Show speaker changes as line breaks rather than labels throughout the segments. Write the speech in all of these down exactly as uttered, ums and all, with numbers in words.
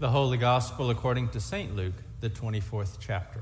The Holy Gospel according to Saint Luke, the twenty-fourth chapter.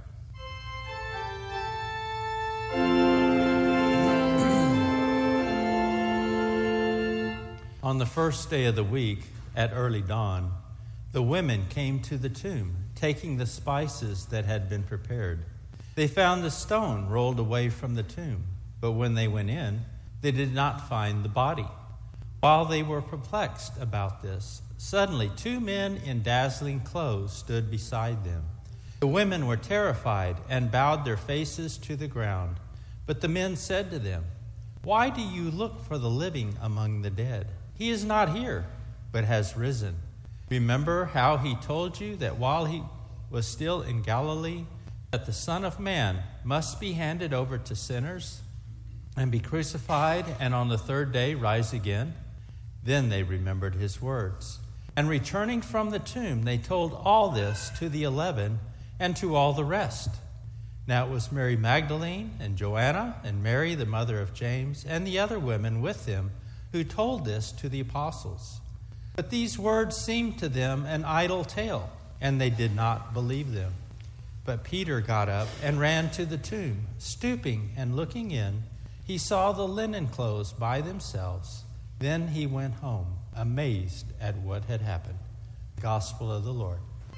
On the first day of the week, at early dawn, the women came to the tomb, taking the spices that had been prepared. They found the stone rolled away from the tomb, but when they went in, they did not find the body. While they were perplexed about this, suddenly two men in dazzling clothes stood beside them. The women were terrified and bowed their faces to the ground. But the men said to them, "Why do you look for the living among the dead? He is not here, but has risen. Remember how he told you that while he was still in Galilee, that the Son of Man must be handed over to sinners and be crucified, and on the third day rise again?" Then they remembered his words. And returning from the tomb, they told all this to the eleven and to all the rest. Now it was Mary Magdalene and Joanna and Mary, the mother of James, and the other women with them who told this to the apostles. But these words seemed to them an idle tale, and they did not believe them. But Peter got up and ran to the tomb. Stooping and looking in, he saw the linen clothes by themselves. Then he went home, amazed at what had happened. Gospel of the Lord.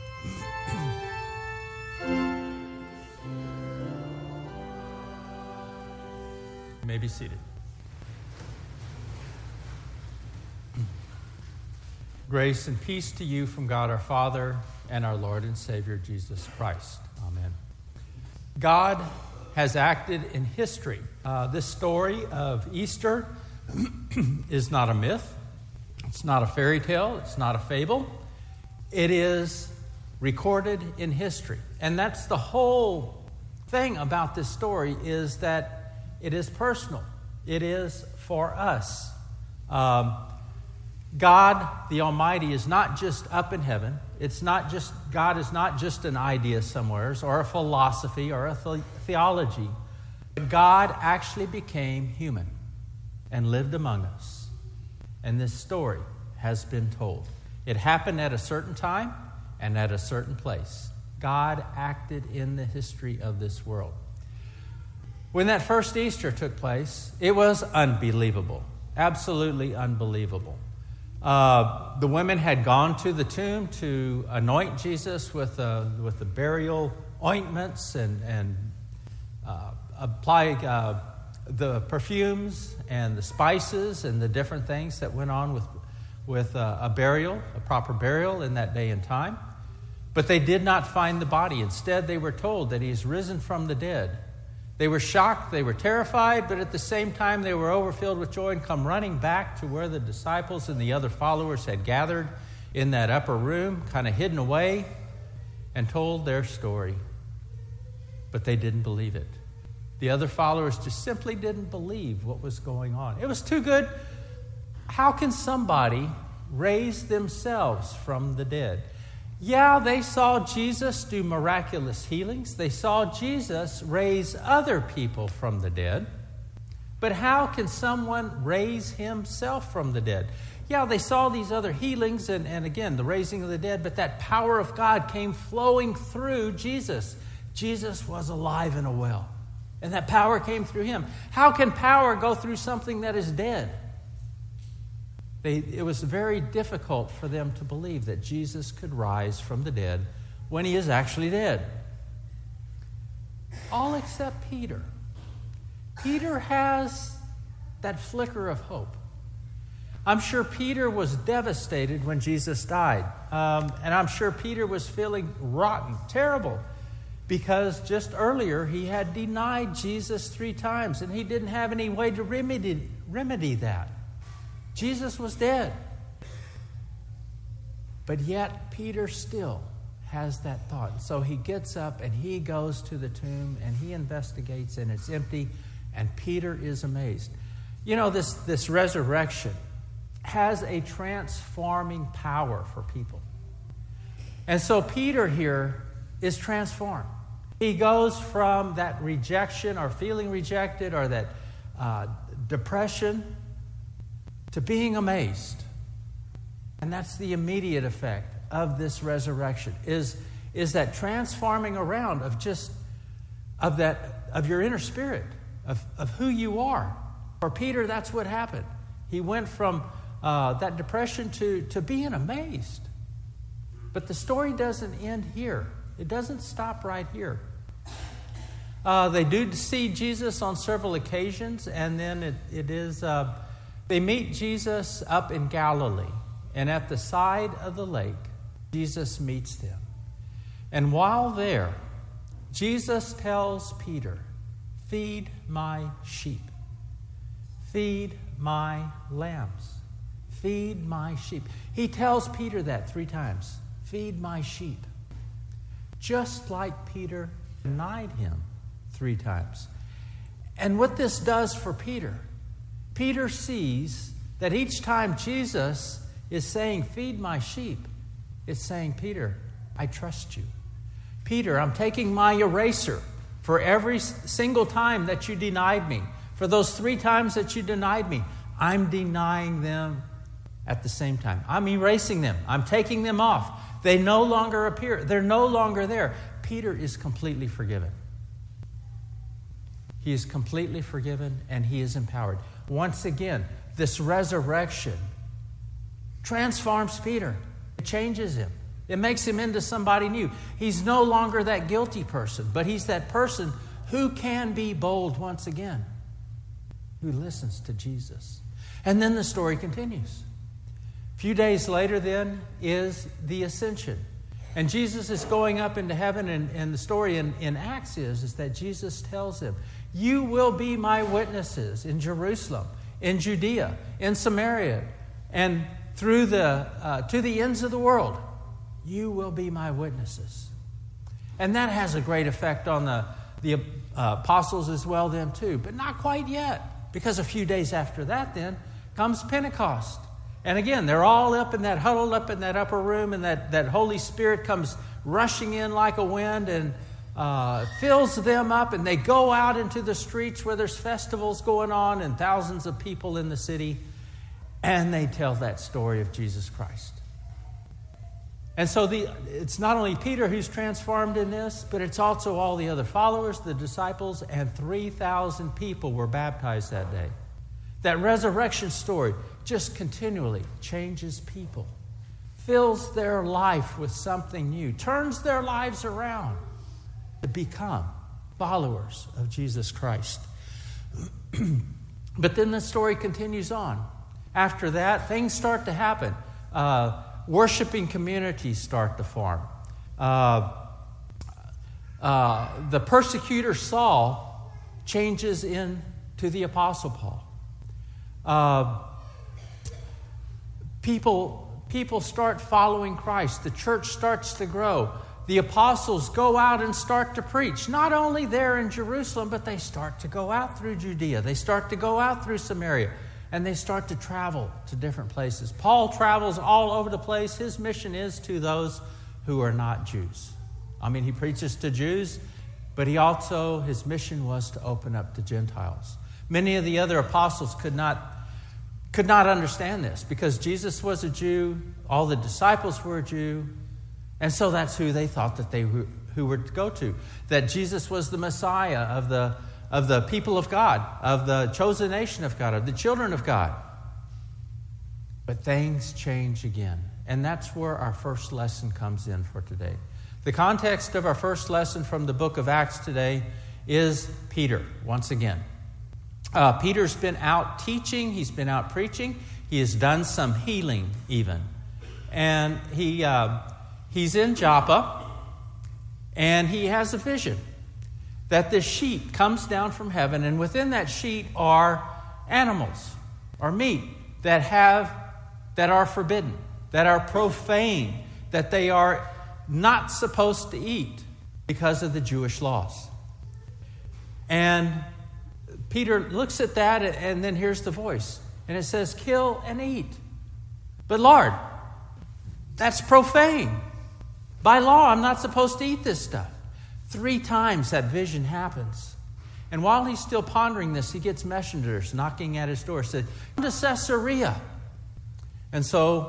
You may be seated. Grace and peace to you from God our Father and our Lord and Savior Jesus Christ. Amen. God has acted in history. Uh, this story of Easter is not a myth. It's not a fairy tale. It's not a fable. It is recorded in history. And that's the whole thing about this story, is that it is personal. It is for us. Um, God, the Almighty, is not just up in heaven. It's not just, God is not just an idea somewhere or a philosophy or a the- theology. God actually became human and lived among us. And this story has been told. It happened at a certain time and at a certain place. God acted in the history of this world. When that first Easter took place, it was unbelievable. Absolutely unbelievable. Uh, the women had gone to the tomb to anoint Jesus with, uh, with the burial ointments and, and uh, apply uh, the perfumes and the spices and the different things that went on with, with uh, a burial, a proper burial in that day and time. But they did not find the body. Instead, they were told that he is risen from the dead. They were shocked, they were terrified, but at the same time they were overfilled with joy and come running back to where the disciples and the other followers had gathered in that upper room, kind of hidden away, and told their story. But they didn't believe it. The other followers just simply didn't believe what was going on. It was too good. How can somebody raise themselves from the dead? Yeah, they saw Jesus do miraculous healings. They saw Jesus raise other people from the dead. But how can someone raise himself from the dead? Yeah, they saw these other healings and, and again, the raising of the dead, but that power of God came flowing through Jesus. Jesus was alive and well, and that power came through him. How can power go through something that is dead? They, it was very difficult for them to believe that Jesus could rise from the dead when he is actually dead. All except Peter. Peter has that flicker of hope. I'm sure Peter was devastated when Jesus died. Um, and I'm sure Peter was feeling rotten, terrible, because just earlier he had denied Jesus three times and he didn't have any way to remedy, remedy that. Jesus was dead. But yet Peter still has that thought. So he gets up and he goes to the tomb and he investigates, and it's empty, and Peter is amazed. You know, this, this resurrection has a transforming power for people. And so Peter here is transformed. He goes from that rejection or feeling rejected or that uh, depression to being amazed. And that's the immediate effect of this resurrection is, is that transforming around of just of that of your inner spirit, of, of who you are. For Peter, that's what happened. He went from uh, that depression to, to being amazed. But the story doesn't end here. It doesn't stop right here. Uh, they do see Jesus on several occasions, and then it, it is uh, they meet Jesus up in Galilee, and at the side of the lake, Jesus meets them. And while there, Jesus tells Peter, "Feed my sheep. Feed my lambs. Feed my sheep." He tells Peter that three times. Feed my sheep. Just like Peter denied him three times. And what this does for Peter, Peter sees that each time Jesus is saying, "Feed my sheep," it's saying, "Peter, I trust you. Peter, I'm taking my eraser for every single time that you denied me. For those three times that you denied me, I'm denying them at the same time. I'm erasing them. I'm taking them off. They no longer appear. They're no longer there." Peter is completely forgiven. He is completely forgiven, and he is empowered. Once again, this resurrection transforms Peter. It changes him. It makes him into somebody new. He's no longer that guilty person, but he's that person who can be bold once again, who listens to Jesus. And then the story continues. A few days later then is the ascension. And Jesus is going up into heaven, and, and the story in, in Acts is, is that Jesus tells him, "You will be my witnesses in Jerusalem, in Judea, in Samaria, and through the uh, to the ends of the world. You will be my witnesses." And that has a great effect on the, the uh, apostles as well then too, but not quite yet, because a few days after that then comes Pentecost. And again, they're all up in that, huddled up in that upper room, and that, that Holy Spirit comes rushing in like a wind and uh, fills them up, and they go out into the streets where there's festivals going on and thousands of people in the city, and they tell that story of Jesus Christ. And so the, it's not only Peter who's transformed in this, but it's also all the other followers, the disciples, and three thousand people were baptized that day. That resurrection story just continually changes people, fills their life with something new, turns their lives around to become followers of Jesus Christ. But then the story continues on. After that, things start to happen. Uh, worshiping communities start to form. Uh, uh, the persecutor Saul changes into the Apostle Paul. Uh, people, people start following Christ. The church starts to grow. The apostles go out and start to preach, not only there in Jerusalem, but they start to go out through Judea. They start to go out through Samaria, and they start to travel to different places. Paul travels all over the place. His mission is to those who are not Jews. I mean, he preaches to Jews, but he also, his mission was to open up to Gentiles. Many of the other apostles could not could not understand this because Jesus was a Jew, all the disciples were a Jew, and so that's who they thought that they were, who were to go to. That Jesus was the Messiah of the of the people of God, of the chosen nation of God, of the children of God. But things change again, and that's where our first lesson comes in for today. The context of our first lesson from the book of Acts today is Peter, once again. Uh, Peter's been out teaching. He's been out preaching. He has done some healing even. And he uh, he's in Joppa, and he has a vision that this sheet comes down from heaven, and within that sheet are animals or meat that have that are forbidden, that are profane, that they are not supposed to eat because of the Jewish laws. And Peter looks at that, and then here's the voice. And it says, "Kill and eat." But Lord, that's profane. By law, I'm not supposed to eat this stuff. Three times that vision happens. And while he's still pondering this, he gets messengers knocking at his door. Said, "Come to Caesarea." And so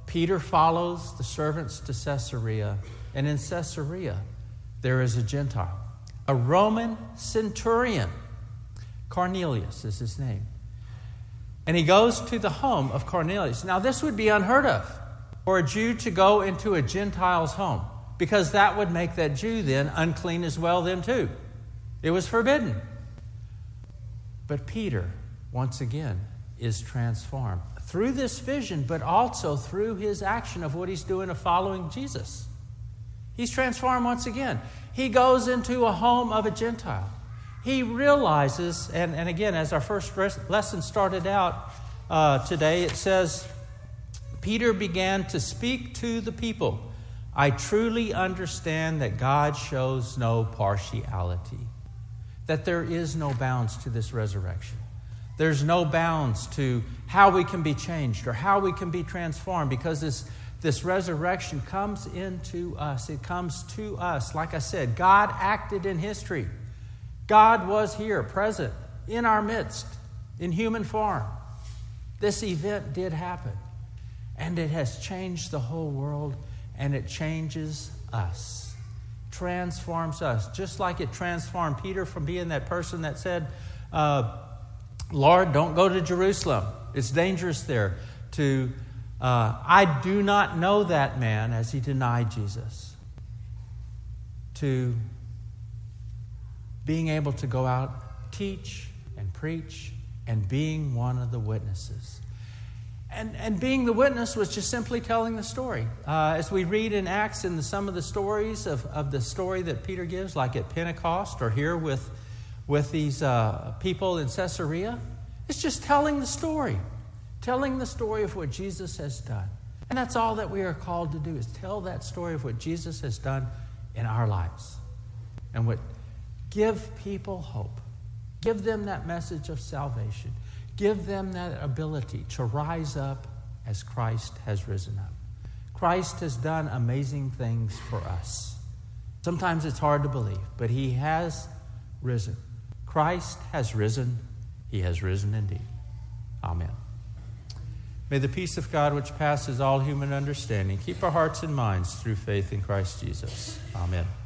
Peter follows the servants to Caesarea, and in Caesarea there is a Gentile, a Roman centurion. Cornelius is his name. And he goes to the home of Cornelius. Now, this would be unheard of for a Jew to go into a Gentile's home, because that would make that Jew then unclean as well then too. It was forbidden. But Peter, once again, is transformed through this vision, but also through his action of what he's doing of following Jesus. He's transformed once again. He goes into a home of a Gentile. He realizes, and, and again, as our first res- lesson started out uh, today, it says, Peter began to speak to the people. I truly understand that God shows no partiality, that there is no bounds to this resurrection. There's no bounds to how we can be changed or how we can be transformed, because this, this resurrection comes into us. It comes to us. Like I said, God acted in history. God was here, present, in our midst, in human form. This event did happen, and it has changed the whole world, and it changes us, transforms us, just like it transformed Peter from being that person that said, uh, Lord, don't go to Jerusalem. It's dangerous there. To, uh, I do not know that man, as he denied Jesus. To being able to go out, teach and preach, and being one of the witnesses. And, and being the witness was just simply telling the story. Uh, as we read in Acts in the, some of the stories of, of the story that Peter gives, like at Pentecost or here with, with these uh, people in Caesarea, it's just telling the story. Telling the story of what Jesus has done. And that's all that we are called to do, is tell that story of what Jesus has done in our lives. And what give people hope. Give them that message of salvation. Give them that ability to rise up as Christ has risen up. Christ has done amazing things for us. Sometimes it's hard to believe, but he has risen. Christ has risen. He has risen indeed. Amen. May the peace of God, which passes all human understanding, keep our hearts and minds through faith in Christ Jesus. Amen.